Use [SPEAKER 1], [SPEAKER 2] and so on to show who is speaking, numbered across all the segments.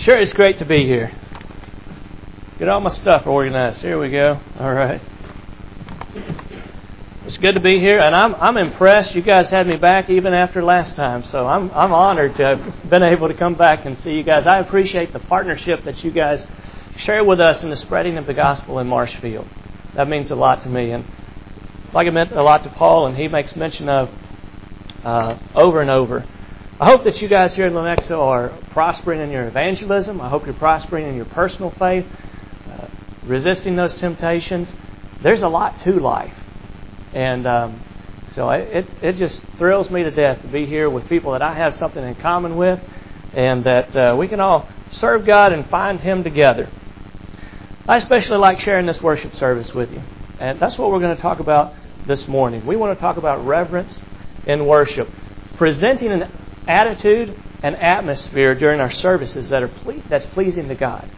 [SPEAKER 1] Sure, it's great to be here. Get all my stuff organized. Here we go. All right. It's good to be here, and I'm impressed. You guys had me back even after last time, so I'm honored to have been able to come back and see you guys. I appreciate the partnership that you guys share with us in the spreading of the gospel in Marshfield. That means a lot to me, and like it meant a lot to Paul, and he makes mention of over and over. I hope that you guys here in Lenexa are prospering in your evangelism. I hope you're prospering in your personal faith, resisting those temptations. There's a lot to life. And so it just thrills me to death to be here with people that I have something in common with, and that we can all serve God and find Him together. I especially like sharing this worship service with you. And that's what we're going to talk about this morning. We want to talk about reverence in worship. Presenting an attitude and atmosphere during our services that's pleasing to God.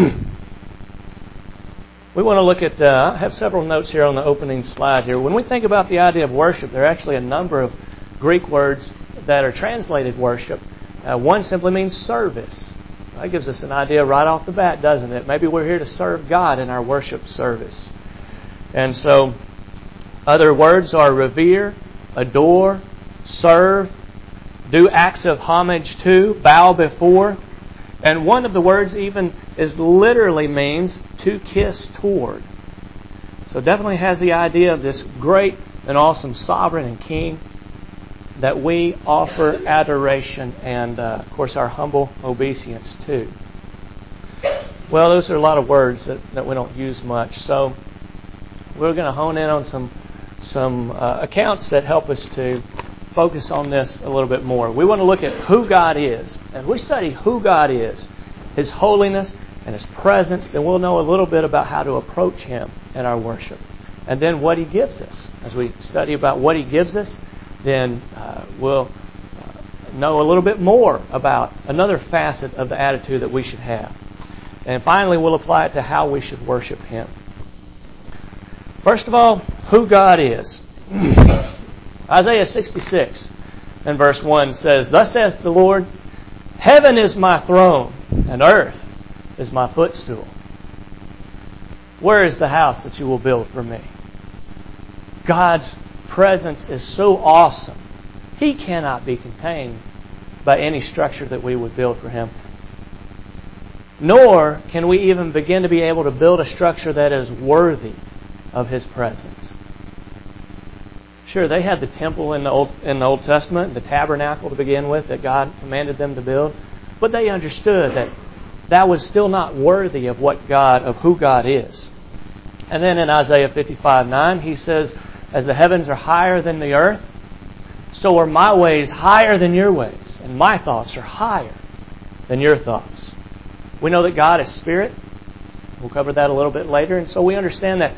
[SPEAKER 1] We want to look at, I have several notes here on the opening slide here. When we think about the idea of worship, there are actually a number of Greek words that are translated worship. One simply means service. That gives us an idea right off the bat, doesn't it? Maybe we're here to serve God in our worship service. And so other words are revere, adore, serve, do acts of homage to, bow before. And one of the words even literally means to kiss toward. So it definitely has the idea of this great and awesome sovereign and king that we offer adoration and, of course, our humble obeisance to. Well, those are a lot of words that we don't use much. So we're going to hone in on some accounts that help us to focus on this a little bit more. We want to look at who God is. And we study who God is, His holiness and His presence, then we'll know a little bit about how to approach Him in our worship. And then what He gives us. As we study about what He gives us, then we'll know a little bit more about another facet of the attitude that we should have. And finally, we'll apply it to how we should worship Him. First of all, who God is. Isaiah 66 and verse 1 says, "Thus saith the Lord, Heaven is my throne, and earth is my footstool. Where is the house that you will build for me?" God's presence is so awesome. He cannot be contained by any structure that we would build for Him. Nor can we even begin to be able to build a structure that is worthy of His presence. Sure, they had the temple in the Old Testament, the tabernacle to begin with that God commanded them to build, but they understood that was still not worthy of who God is. And then in Isaiah 55:9, He says, "As the heavens are higher than the earth, so are my ways higher than your ways, and my thoughts are higher than your thoughts." We know that God is spirit. We'll cover that a little bit later, and so we understand that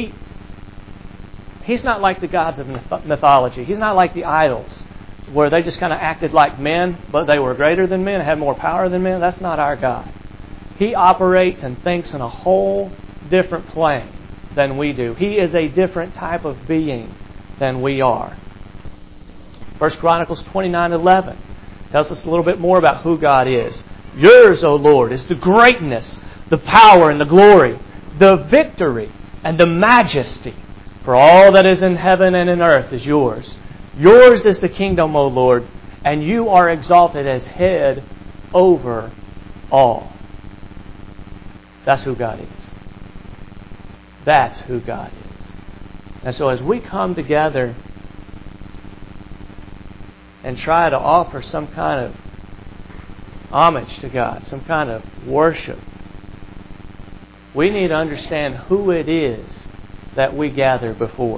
[SPEAKER 1] He's not like the gods of mythology. He's not like the idols, where they just kind of acted like men, but they were greater than men, had more power than men. That's not our God. He operates and thinks in a whole different plane than we do. He is a different type of being than we are. 1 Chronicles 29:11 tells us a little bit more about who God is. "Yours, O Lord, is the greatness, the power and the glory, the victory and the majesty. For all that is in heaven and in earth is yours. Yours is the kingdom, O Lord, and you are exalted as head over all." That's who God is. That's who God is. And so as we come together and try to offer some kind of homage to God, some kind of worship, we need to understand who it is that we gather before.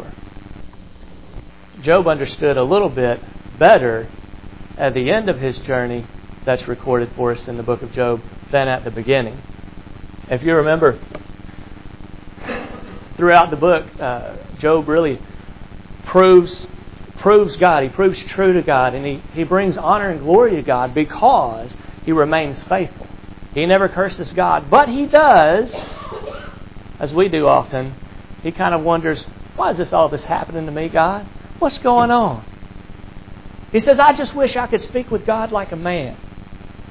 [SPEAKER 1] Job understood a little bit better at the end of his journey that's recorded for us in the book of Job than at the beginning. If you remember, throughout the book, Job really proves God. He proves true to God, and he brings honor and glory to God because he remains faithful. He never curses God, but he does, as we do often, he kind of wonders, why is all this happening to me, God? What's going on? He says, I just wish I could speak with God like a man.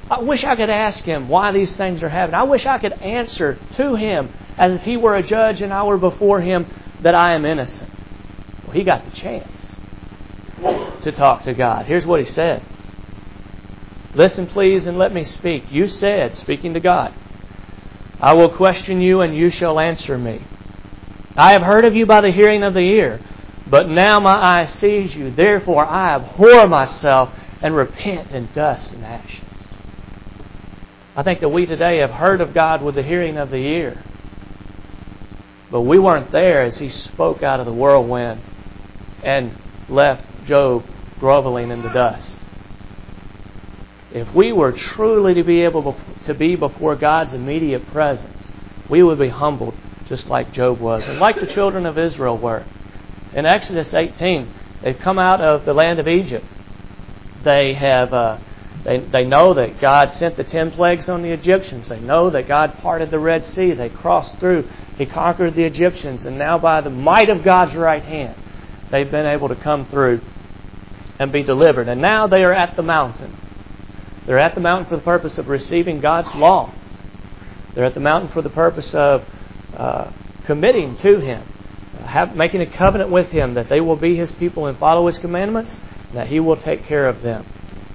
[SPEAKER 1] I wish I could ask Him why these things are happening. I wish I could answer to Him as if He were a judge and I were before Him that I am innocent. Well, he got the chance to talk to God. Here's what he said. Listen, please, and let me speak. You said, speaking to God, I will question you and you shall answer me. I have heard of you by the hearing of the ear, but now my eye sees you. Therefore I abhor myself and repent in dust and ashes. I think that we today have heard of God with the hearing of the ear, but we weren't there as He spoke out of the whirlwind and left Job groveling in the dust. If we were truly to be able to be before God's immediate presence, we would be humbled just like Job was, and like the children of Israel were. In Exodus 18, they've come out of the land of Egypt. They have they know that God sent the 10 plagues on the Egyptians. They know that God parted the Red Sea. They crossed through. He conquered the Egyptians, and now by the might of God's right hand, they've been able to come through and be delivered. And now they are at the mountain. They're at the mountain for the purpose of receiving God's law. They're at the mountain for the purpose of committing to Him, making a covenant with Him that they will be His people and follow His commandments, and that He will take care of them.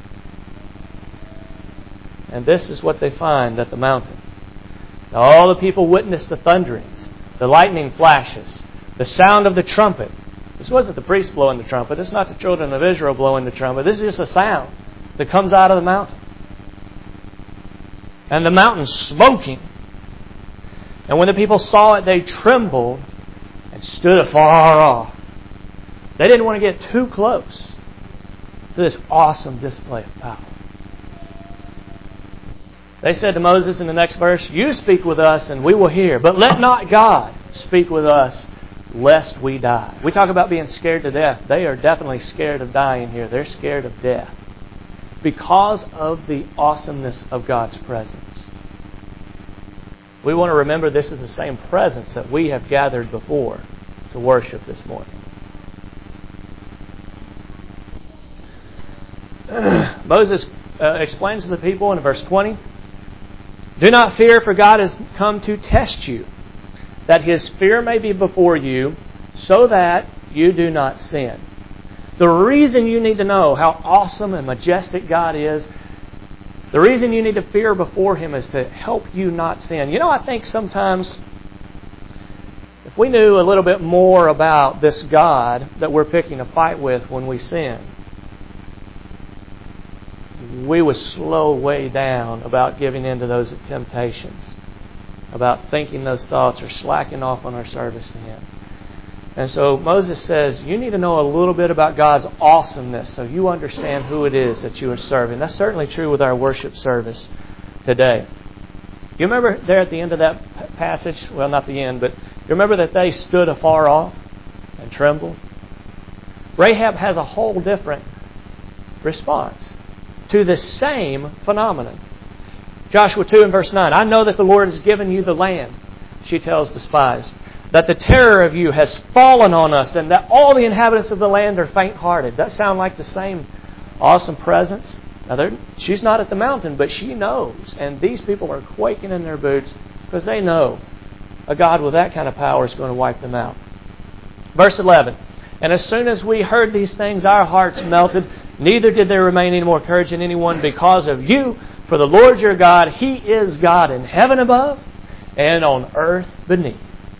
[SPEAKER 1] And this is what they find at the mountain. Now all the people witnessed the thunderings, the lightning flashes, the sound of the trumpet. This wasn't the priest blowing the trumpet. It's not the children of Israel blowing the trumpet. This is just a sound that comes out of the mountain. And the mountain smoking. And when the people saw it, they trembled and stood afar off. They didn't want to get too close to this awesome display of power. They said to Moses in the next verse, you speak with us and we will hear, but let not God speak with us lest we die. We talk about being scared to death. They are definitely scared of dying here. They're scared of death because of the awesomeness of God's presence. We want to remember this is the same presence that we have gathered before to worship this morning. Moses explains to the people in verse 20, do not fear, for God has come to test you, that His fear may be before you, so that you do not sin. The reason you need to know how awesome and majestic God is, the reason you need to fear before Him is to help you not sin. You know, I think sometimes if we knew a little bit more about this God that we're picking a fight with when we sin, we would slow way down about giving in to those temptations, about thinking those thoughts or slacking off on our service to Him. And so Moses says, you need to know a little bit about God's awesomeness so you understand who it is that you are serving. That's certainly true with our worship service today. You remember there at the end of that passage, well, not the end, but you remember that they stood afar off and trembled? Rahab has a whole different response to the same phenomenon. Joshua 2 and verse 9, I know that the Lord has given you the land, she tells the spies, that the terror of you has fallen on us, and that all the inhabitants of the land are faint-hearted. That sound like the same awesome presence? Now, she's not at the mountain, but she knows. And these people are quaking in their boots because they know a God with that kind of power is going to wipe them out. Verse 11, and as soon as we heard these things, our hearts melted. Neither did there remain any more courage in anyone because of you. For the Lord your God, He is God in heaven above and on earth beneath.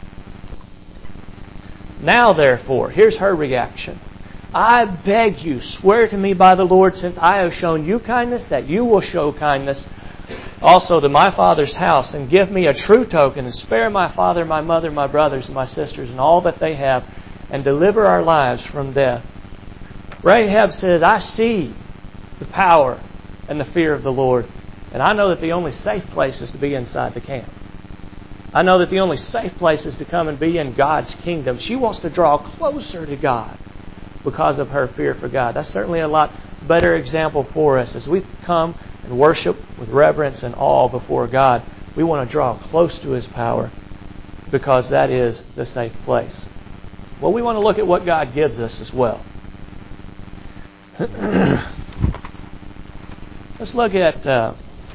[SPEAKER 1] Now, therefore, here's her reaction. I beg you, swear to me by the Lord, since I have shown you kindness, that you will show kindness also to my father's house, and give me a true token, and spare my father, my mother, my brothers, and my sisters, and all that they have, and deliver our lives from death. Rahab says, I see the power and the fear of the Lord, and I know that the only safe place is to be inside the camp. I know that the only safe place is to come and be in God's kingdom. She wants to draw closer to God because of her fear for God. That's certainly a lot better example for us. As we come and worship with reverence and awe before God, we want to draw close to His power because that is the safe place. Well, we want to look at what God gives us as well. Let's look at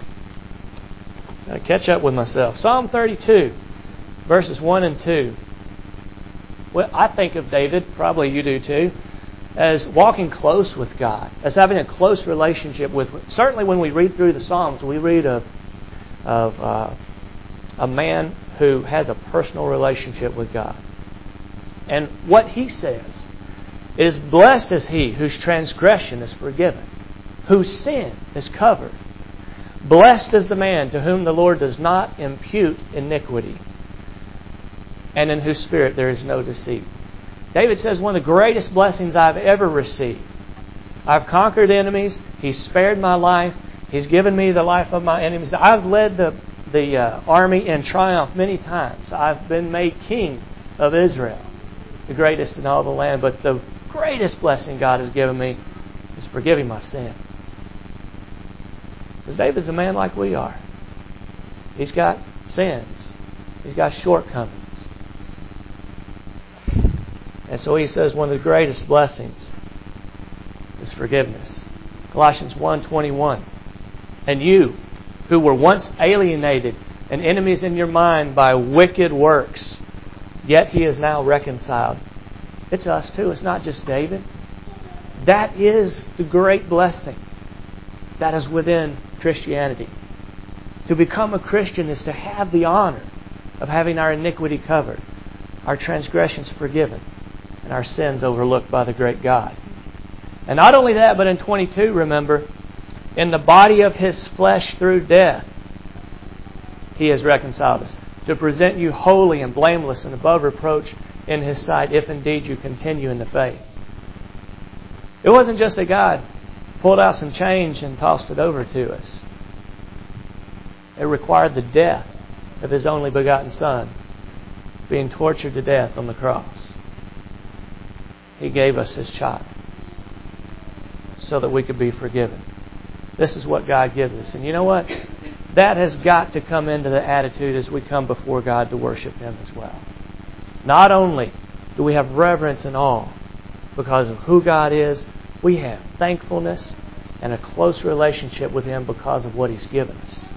[SPEAKER 1] catch up with myself. Psalm 32, verses 1 and 2. Well, I think of David, probably you do too, as walking close with God, as having a close relationship with. Certainly, when we read through the Psalms, we read of a man who has a personal relationship with God. And what he says is, "Blessed is he whose transgression is forgiven, whose sin is covered. Blessed is the man to whom the Lord does not impute iniquity, and in whose spirit there is no deceit." David says, one of the greatest blessings I've ever received. I've conquered enemies. He's spared my life. He's given me the life of my enemies. I've led the army in triumph many times. I've been made king of Israel, the greatest in all the land. But the greatest blessing God has given me is forgiving my sin. Because David's a man like we are. He's got sins. He's got shortcomings. And so he says one of the greatest blessings is forgiveness. Colossians 1:21. "And you, who were once alienated and enemies in your mind by wicked works, yet he is now reconciled." It's us too. It's not just David. That is the great blessing that is within Christianity. To become a Christian is to have the honor of having our iniquity covered, our transgressions forgiven, and our sins overlooked by the great God. And not only that, but in 22, remember, in the body of His flesh through death, He has reconciled us, to present you holy and blameless and above reproach in His sight, if indeed you continue in the faith. It wasn't just that God pulled out some change and tossed it over to us. It required the death of His only begotten Son, being tortured to death on the cross. He gave us His child so that we could be forgiven. This is what God gives us. And you know what? That has got to come into the attitude as we come before God to worship Him as well. Not only do we have reverence and awe because of who God is, we have thankfulness and a close relationship with Him because of what He's given us.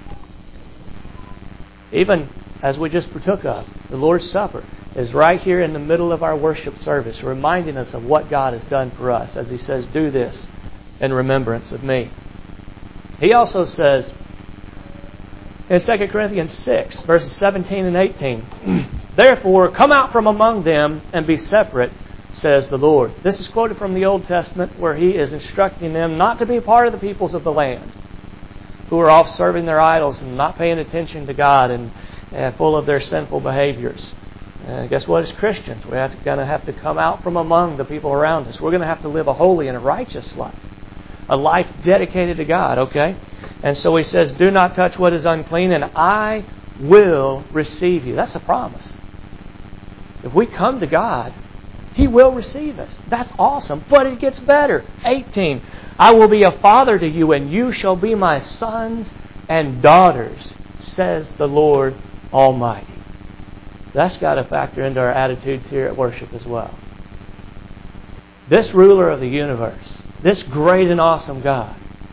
[SPEAKER 1] Even as we just partook of, the Lord's Supper is right here in the middle of our worship service, reminding us of what God has done for us, as He says, "Do this in remembrance of me." He also says in 2 Corinthians 6, verses 17 and 18, "Therefore, come out from among them and be separate, says the Lord." This is quoted from the Old Testament, where He is instructing them not to be part of the peoples of the land who are off serving their idols and not paying attention to God and full of their sinful behaviors. And guess what? As Christians, we're going to have to come out from among the people around us. We're going to have to live a holy and a righteous life, a life dedicated to God, okay? And so He says, "Do not touch what is unclean, and I will receive you." That's a promise. If we come to God, He will receive us. That's awesome. But it gets better. 18, "I will be a father to you, and you shall be my sons and daughters, says the Lord Almighty." That's got to factor into our attitudes here at worship as well. This ruler of the universe, this great and awesome God,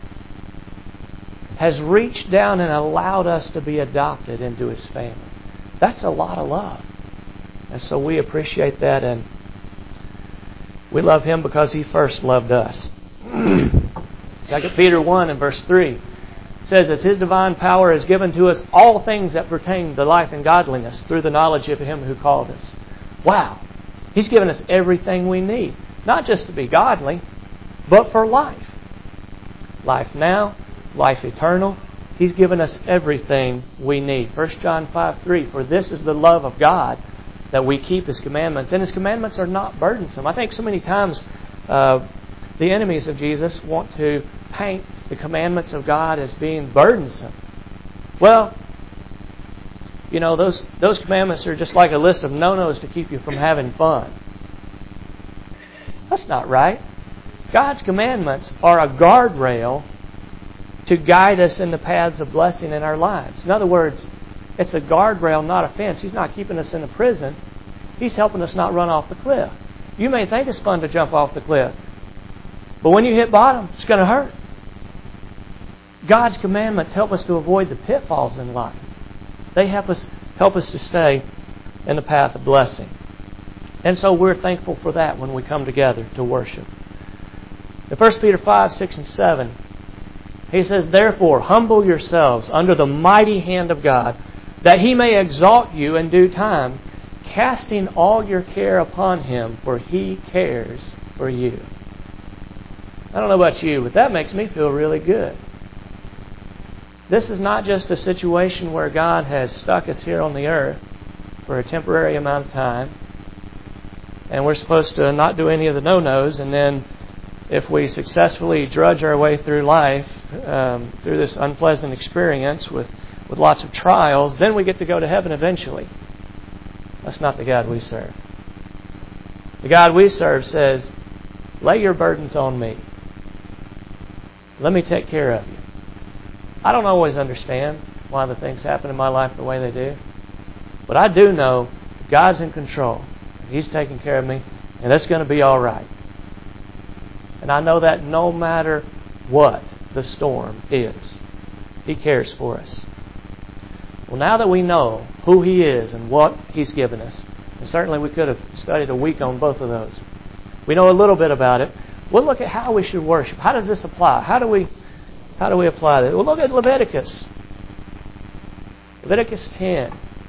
[SPEAKER 1] has reached down and allowed us to be adopted into His family. That's a lot of love. And so we appreciate that, and we love Him because He first loved us. 2 Peter 1 and verse 3 says, "As His divine power has given to us all things that pertain to life and godliness through the knowledge of Him who called us." Wow! He's given us everything we need. Not just to be godly, but for life. Life now, life eternal. He's given us everything we need. 1 John 5:3, "For this is the love of God, that we keep His commandments." And His commandments are not burdensome. I think so many times the enemies of Jesus want to paint the commandments of God as being burdensome. Well, you know, those commandments are just like a list of no-nos to keep you from having fun. That's not right. God's commandments are a guardrail to guide us in the paths of blessing in our lives. In other words, it's a guardrail, not a fence. He's not keeping us in a prison. He's helping us not run off the cliff. You may think it's fun to jump off the cliff, but when you hit bottom, it's going to hurt. God's commandments help us to avoid the pitfalls in life. They help us to stay in the path of blessing. And so we're thankful for that when we come together to worship. In 1 Peter 5, 6, and 7, he says, "Therefore, humble yourselves under the mighty hand of God, that He may exalt you in due time, casting all your care upon Him, for He cares for you." I don't know about you, but that makes me feel really good. This is not just a situation where God has stuck us here on the earth for a temporary amount of time, and we're supposed to not do any of the no-nos, and then if we successfully drudge our way through life, through this unpleasant experience with lots of trials, then we get to go to heaven eventually. That's not the God we serve. The God we serve says, "Lay your burdens on me. Let me take care of you." I don't always understand why the things happen in my life the way they do, but I do know God's in control. He's taking care of me, and it's going to be all right. And I know that no matter what the storm is, He cares for us. Well, now that we know who He is and what He's given us, and certainly we could have studied a week on both of those, we know a little bit about it. We'll look at how we should worship. How does this apply? How do we apply this? We'll look at Leviticus. Leviticus 10,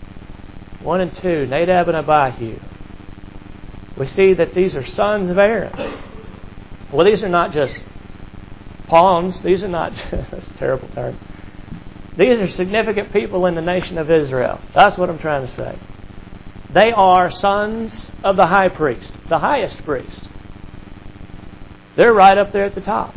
[SPEAKER 1] 1 and 2, Nadab and Abihu. We see that these are sons of Aaron. Well, these are not just pawns. These are not, that's a terrible term. These are significant people in the nation of Israel. That's what I'm trying to say. They are sons of the high priest, the highest priest. They're right up there at the top.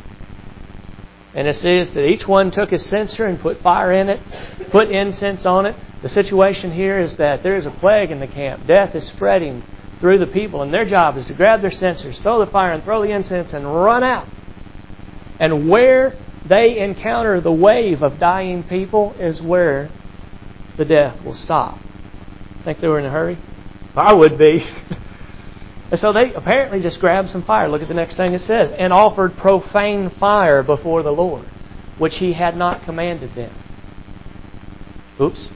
[SPEAKER 1] And it says that each one took his censer and put fire in it, put incense on it. The situation here is that there is a plague in the camp. Death is spreading through the people, and their job is to grab their censers, throw the fire and throw the incense and run out. And where they encounter the wave of dying people is where the death will stop. Think they were in a hurry? I would be. And so they apparently just grabbed some fire. Look at the next thing it says. "And offered profane fire before the Lord, which He had not commanded them." Oops.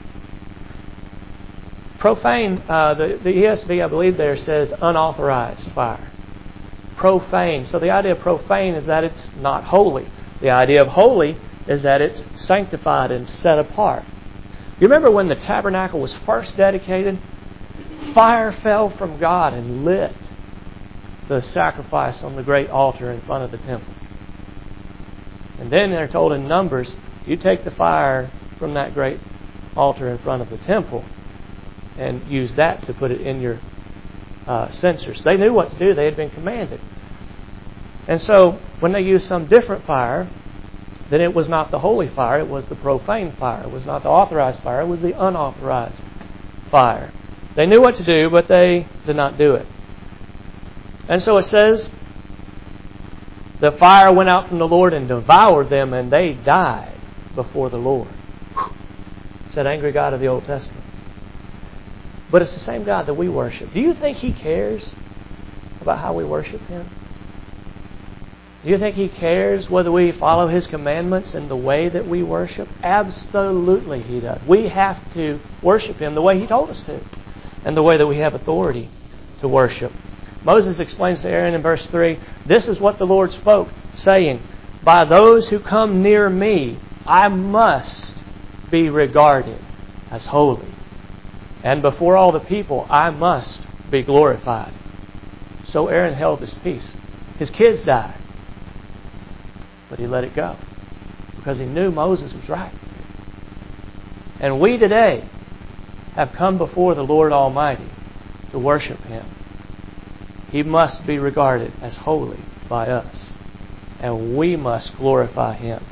[SPEAKER 1] Profane, the ESV, I believe there says unauthorized fire. Profane. So the idea of profane is that it's not holy. The idea of holy is that it's sanctified and set apart. You remember when the tabernacle was first dedicated? Fire fell from God and lit the sacrifice on the great altar in front of the temple. And then they're told in Numbers, you take the fire from that great altar in front of the temple and use that to put it in your censers. They knew what to do. They had been commanded. And so when they used some different fire, then it was not the holy fire, it was the profane fire. It was not the authorized fire, it was the unauthorized fire. They knew what to do, but they did not do it. And so it says, the fire went out from the Lord and devoured them, and they died before the Lord. It's that angry God of the Old Testament. But it's the same God that we worship. Do you think He cares about how we worship Him? Do you think He cares whether we follow His commandments in the way that we worship? Absolutely He does. We have to worship Him the way He told us to, and the way that we have authority to worship. Moses explains to Aaron in verse 3, "This is what the Lord spoke, saying, by those who come near me, I must be regarded as holy. And before all the people, I must be glorified." So Aaron held his peace. His kids died. But he let it go because he knew Moses was right. And we today have come before the Lord Almighty to worship Him. He must be regarded as holy by us, and we must glorify Him.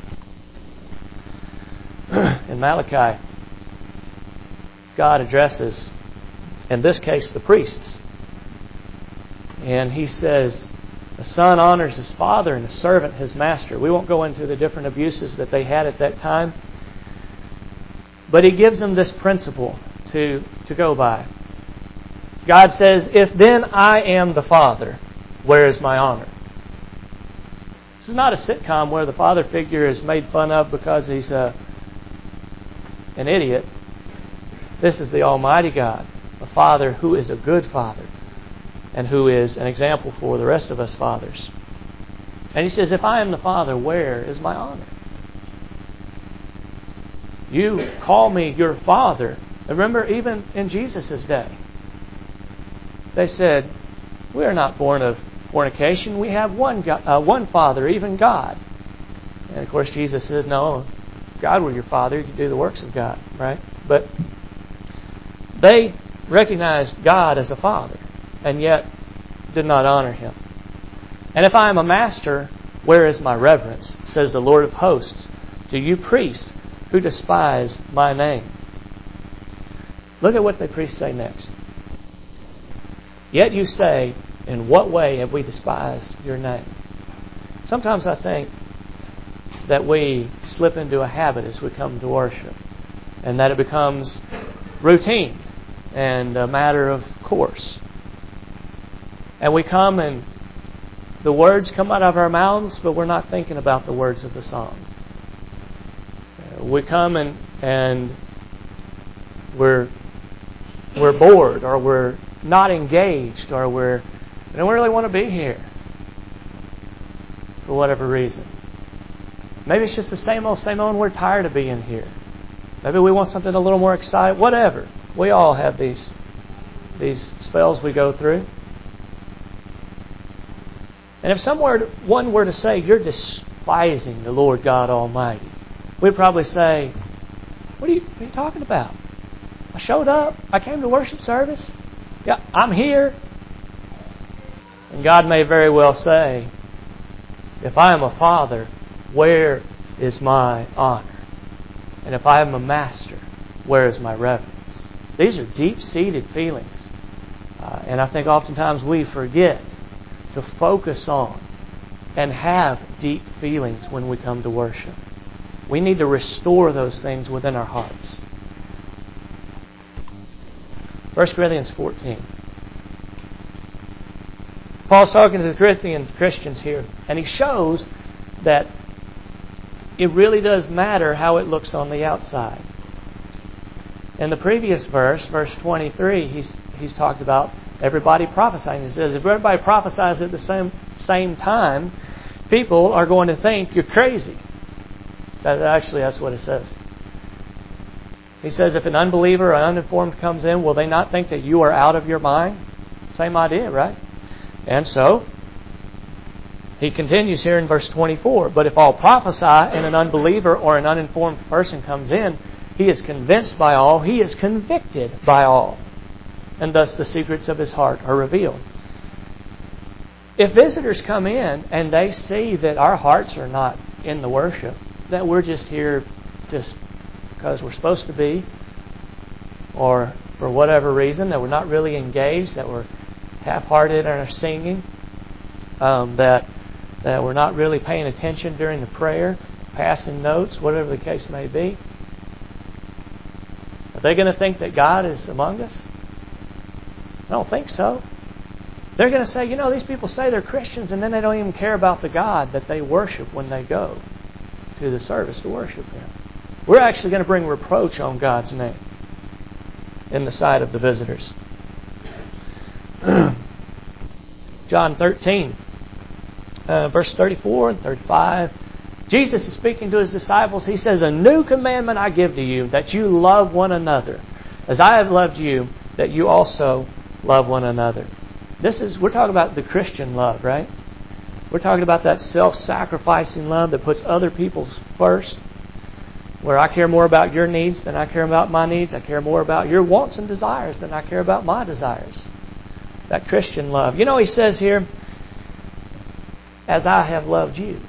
[SPEAKER 1] In Malachi, God addresses, in this case, the priests. And He says, the son honors his father and the servant his master. We won't go into the different abuses that they had at that time. But He gives them this principle to go by. God says, "If then I am the Father, where is my honor?" This is not a sitcom where the father figure is made fun of because he's an idiot. This is the Almighty God, a Father who is a good Father and who is an example for the rest of us fathers. And He says, if I am the Father, where is my honor? You call me your Father. Remember, even in Jesus' day, they said, we are not born of fornication. We have one Father, even God. And of course, Jesus said, no, if God were your Father, you could do the works of God, right? But they recognized God as a Father and yet did not honor Him. And if I am a master, where is my reverence? Says the Lord of hosts, to you priests who despise my name. Look at what the priests say next. Yet you say, in what way have we despised your name? Sometimes I think that we slip into a habit as we come to worship, and that it becomes routine and a matter of course. And we come and the words come out of our mouths, but we're not thinking about the words of the song. We come and we're bored, or we're not engaged, or we don't really want to be here for whatever reason. Maybe it's just the same old, and we're tired of being here. Maybe we want something a little more exciting. Whatever. We all have these spells we go through. And if one were to say, you're despising the Lord God Almighty, we'd probably say, what are you talking about? I showed up. I came to worship service. Yeah, I'm here. And God may very well say, if I am a father, where is my honor? And if I am a master, where is my reverence? These are deep-seated feelings. And I think oftentimes we forget to focus on and have deep feelings when we come to worship. We need to restore those things within our hearts. 1 Corinthians 14. Paul's talking to the Corinthian Christians here, and he shows that it really does matter how it looks on the outside. In the previous verse, verse 23, he's talked about everybody prophesying. He says, if everybody prophesies at the same time, people are going to think you're crazy. That's what it says. He says, if an unbeliever or uninformed comes in, will they not think that you are out of your mind? Same idea, right? And so, he continues here in verse 24, but if all prophesy and an unbeliever or an uninformed person comes in, he is convinced by all, he is convicted by all, and thus the secrets of his heart are revealed. If visitors come in and they see that our hearts are not in the worship, that we're just here just because we're supposed to be, or for whatever reason, that we're not really engaged, that we're half-hearted in our singing, that we're not really paying attention during the prayer, passing notes, whatever the case may be, are they going to think that God is among us? I don't think so. They're going to say, these people say they're Christians and then they don't even care about the God that they worship when they go to the service to worship Him. We're actually going to bring reproach on God's name in the sight of the visitors. John 13, verse 34 and 35. Jesus is speaking to His disciples. He says, a new commandment I give to you, that you love one another. As I have loved you, that you also love one another. We're talking about the Christian love, right? We're talking about that self-sacrificing love that puts other people first, where I care more about your needs than I care about my needs. I care more about your wants and desires than I care about my desires. That Christian love. He says here, as I have loved you,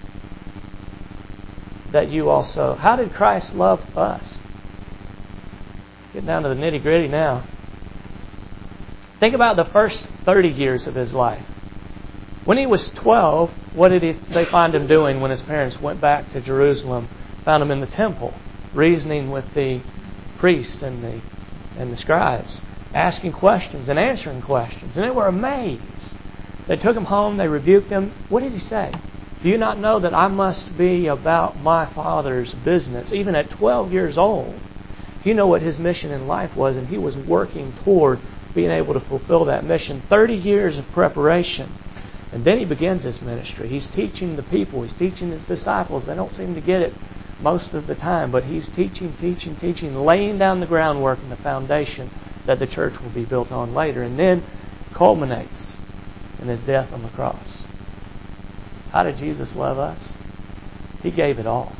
[SPEAKER 1] that you also... How did Christ love us? Get down to the nitty-gritty now. Think about the first 30 years of His life. When He was 12, what did they find Him doing when His parents went back to Jerusalem? Found Him in the temple, reasoning with the priests and the scribes, asking questions and answering questions. And they were amazed. They took Him home, they rebuked Him. What did He say? Do you not know that I must be about my Father's business? Even at 12 years old, you know what His mission in life was, and He was working toward being able to fulfill that mission. 30 years of preparation. And then He begins His ministry. He's teaching the people. He's teaching His disciples. They don't seem to get it most of the time, but He's teaching, laying down the groundwork and the foundation that the church will be built on later. And then culminates in His death on the cross. How did Jesus love us? He gave it all.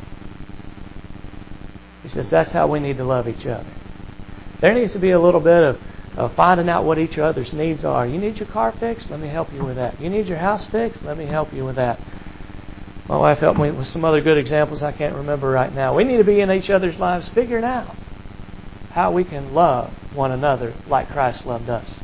[SPEAKER 1] He says that's how we need to love each other. There needs to be a little bit of finding out what each other's needs are. You need your car fixed? Let me help you with that. You need your house fixed? Let me help you with that. My wife helped me with some other good examples I can't remember right now. We need to be in each other's lives figuring out how we can love one another like Christ loved us.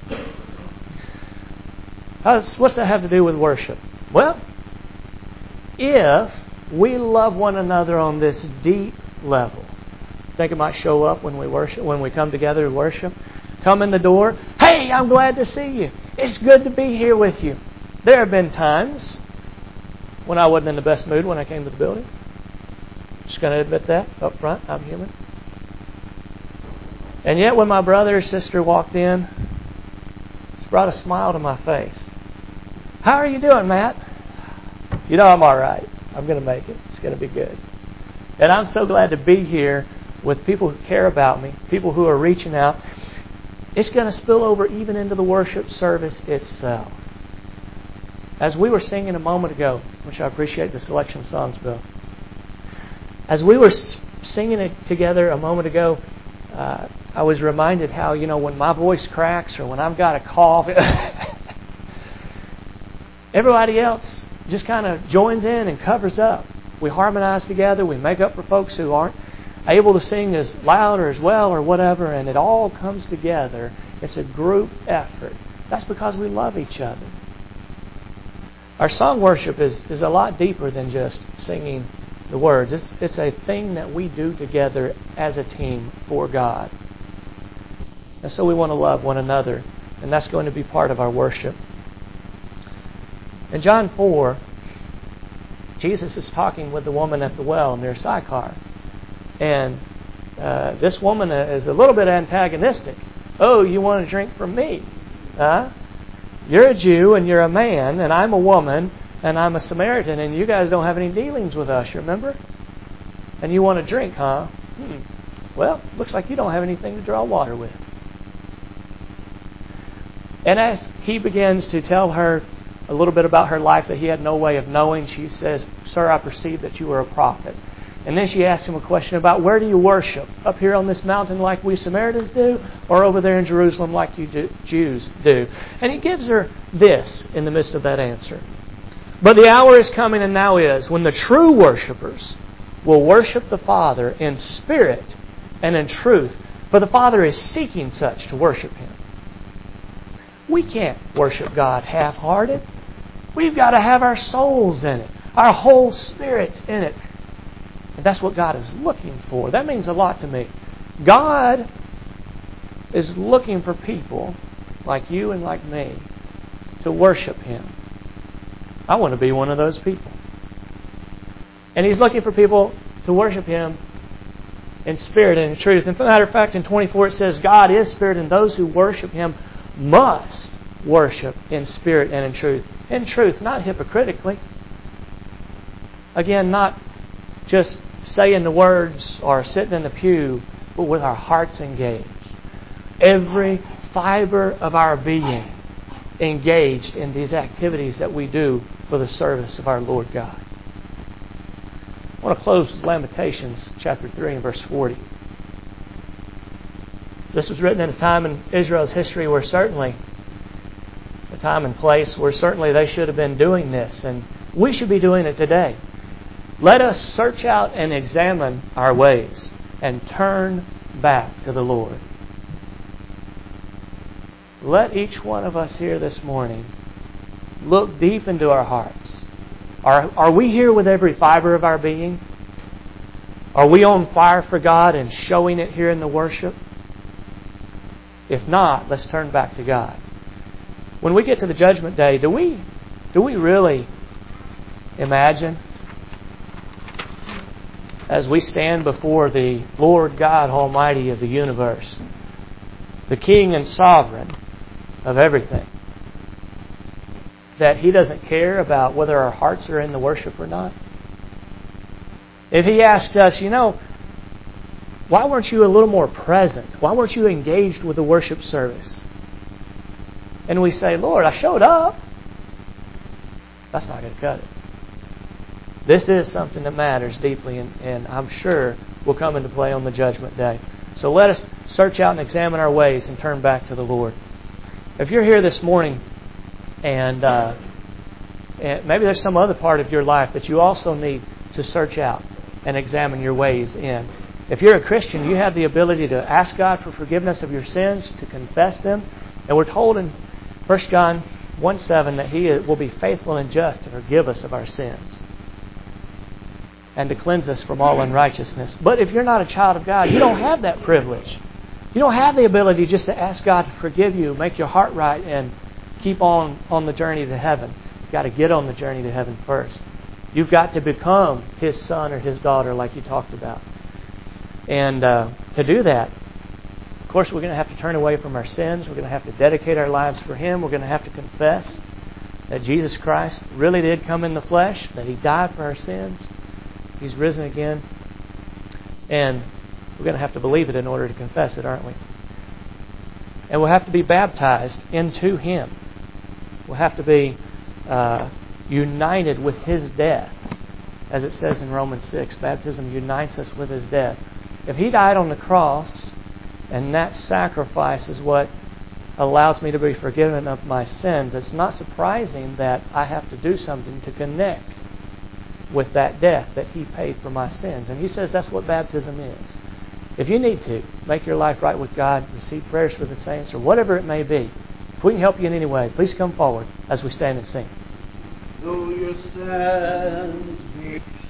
[SPEAKER 1] What's that have to do with worship? Well, if we love one another on this deep level, I think it might show up when we worship, when we come together to worship. Come in the door. Hey, I'm glad to see you. It's good to be here with you. There have been times when I wasn't in the best mood when I came to the building. Just going to admit that up front. I'm human. And yet when my brother or sister walked in, it's brought a smile to my face. How are you doing, Matt? You know I'm all right. I'm going to make it. It's going to be good. And I'm so glad to be here with people who care about me, people who are reaching out. It's going to spill over even into the worship service itself. As we were singing a moment ago, which I appreciate the selection of songs, Bill. As we were singing it together a moment ago, I was reminded how, when my voice cracks or when I've got a cough, everybody else just kind of joins in and covers up. We harmonize together. We make up for folks who aren't able to sing as loud or as well or whatever, and it all comes together. It's a group effort. That's because we love each other. Our song worship is a lot deeper than just singing the words. It's a thing that we do together as a team for God. And so we want to love one another, and that's going to be part of our worship. In John 4, Jesus is talking with the woman at the well near Sychar. And this woman is a little bit antagonistic. Oh, you want to drink from me? Huh? You're a Jew and you're a man, and I'm a woman, and I'm a Samaritan, and you guys don't have any dealings with us, you remember? And you want to drink, huh? Well, looks like you don't have anything to draw water with. And as he begins to tell her a little bit about her life that he had no way of knowing, she says, "Sir, I perceive that you are a prophet." And then she asks him a question about, where do you worship? Up here on this mountain like we Samaritans do, or over there in Jerusalem like you Jews do? And he gives her this in the midst of that answer. But the hour is coming, and now is, when the true worshipers will worship the Father in spirit and in truth. For the Father is seeking such to worship Him. We can't worship God half-hearted. We've got to have our souls in it, our whole spirits in it. And that's what God is looking for. That means a lot to me. God is looking for people like you and like me to worship Him. I want to be one of those people. And He's looking for people to worship Him in spirit and in truth. And as a matter of fact, in 24 it says, God is spirit, and those who worship Him must worship in spirit and in truth. In truth, not hypocritically. Again, not just saying the words or sitting in the pew, but with our hearts engaged. Every fiber of our being engaged in these activities that we do for the service of our Lord God. I want to close with Lamentations chapter 3 and verse 40. This was written at a time in Israel's history where certainly, a time and place where certainly they should have been doing this, and we should be doing it today. Let us search out and examine our ways and turn back to the Lord. Let each one of us here this morning look deep into our hearts. Are we here with every fiber of our being? Are we on fire for God and showing it here in the worship? If not, let's turn back to God. When we get to the judgment day, do we really imagine as we stand before the Lord God Almighty of the universe, the King and Sovereign of everything, that He doesn't care about whether our hearts are in the worship or not? If He asked us, why weren't you a little more present? Why weren't you engaged with the worship service? And we say, Lord, I showed up. That's not going to cut it. This is something that matters deeply, and I'm sure will come into play on the judgment day. So let us search out and examine our ways and turn back to the Lord. If you're here this morning and maybe there's some other part of your life that you also need to search out and examine your ways in. If you're a Christian, you have the ability to ask God for forgiveness of your sins, to confess them. And we're told in 1 John 1:7 that He will be faithful and just to forgive us of our sins and to cleanse us from all unrighteousness. But if you're not a child of God, you don't have that privilege. You don't have the ability just to ask God to forgive you, make your heart right, and keep on the journey to heaven. You've got to get on the journey to heaven first. You've got to become His son or His daughter like you talked about. And to do that, of course, we're going to have to turn away from our sins. We're going to have to dedicate our lives for Him. We're going to have to confess that Jesus Christ really did come in the flesh, that He died for our sins. He's risen again. And we're going to have to believe it in order to confess it, aren't we? And we'll have to be baptized into Him. We'll have to be united with His death. As it says in Romans 6, baptism unites us with His death. If He died on the cross, and that sacrifice is what allows me to be forgiven of my sins, it's not surprising that I have to do something to connect with that death that He paid for my sins. And He says that's what baptism is. If you need to make your life right with God, receive prayers for the saints, or whatever it may be, if we can help you in any way, please come forward as we stand and sing.
[SPEAKER 2] Though your sins be